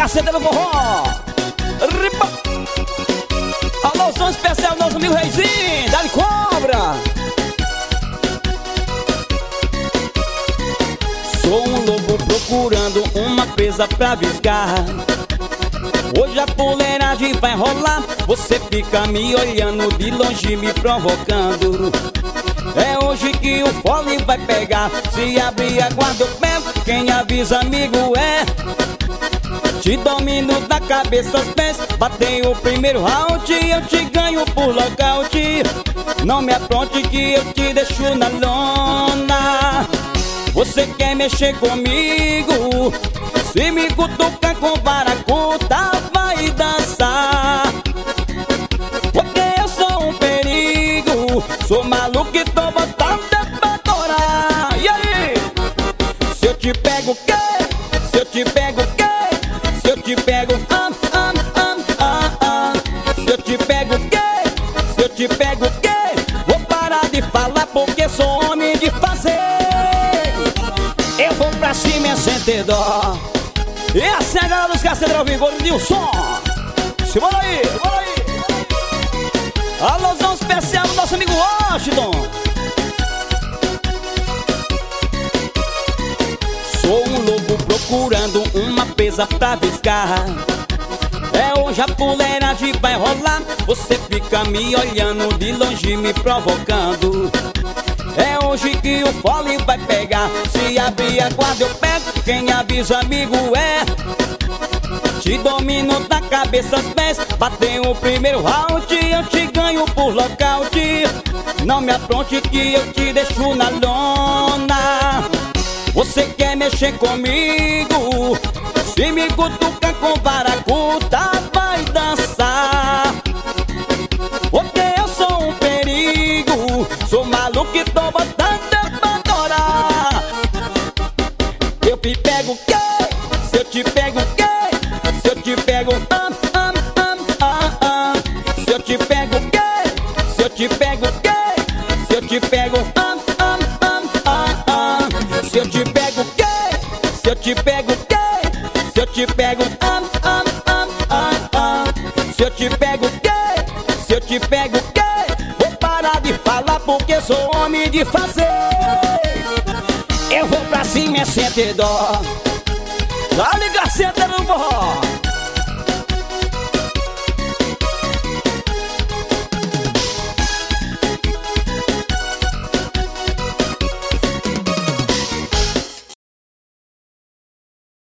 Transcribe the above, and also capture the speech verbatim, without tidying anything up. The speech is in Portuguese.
Caceta do Forró. Ripa. Alô, som especial nosso amigo Reizinho, dá-lhe cobra. Sou um lobo procurando uma presa pra visgar. Hoje a fuleiragem vai rolar, você fica me olhando de longe me provocando. É hoje que o fole vai pegar, se abrir a guarda eu pego, quem avisa amigo é. Te domino da cabeça aos pés, batei o primeiro round, eu te ganho por nocaute. Não me apronte que eu te deixo na lona. Você quer mexer comigo? Se me cutucar com baracuta vai dançar. Porque eu sou um perigo, sou maluco e tô botando pra torar. E aí? Se eu te pego o quê? Se eu te pego o quê? Se eu te pego, ah, ah, ah, ah, ah. Se eu te pego o quê? Se eu te pego o quê? Vou parar de falar porque sou homem de fazer. Eu vou pra cima sem ter dó. E essa é a galera dos Caceteiros ao Vigor de um som. Se bora aí, bora aí. Alôzão especial do nosso amigo Washington. Sou um lobo procurando uma presa pra visgar. É hoje a fuleiragem vai rolar, você fica me olhando de longe me provocando. É hoje que o fole vai pegar, se abrir a guarda eu pego, quem avisa amigo é. Te domino da cabeça aos pés, batei o primeiro round, eu te ganho por nocaute. Não me apronte que eu te deixo na lona. Você quer mexer comigo? Se me cutucar com baracuta vai dançar. Porque eu sou um perigo, sou maluco e tô botando pra torar. Eu te pego o quê? Se eu te pego o quê? Se eu te pego, ah, ah, ah, ah, ah. Se eu te pego o quê? Se eu te pego o quê? Se eu te pego, ah, ah, ah, ah, ah. Se eu te pego o quê? Se eu te pego o quê? Se eu te pego, ah, ah, ah, ah, ah. Se eu te pego o quê? Se eu te pego o quê? Vou parar de falar porque sou homem de fazer. Eu vou pra cima sem ter dó. Dá-lhe Caceta do Forró.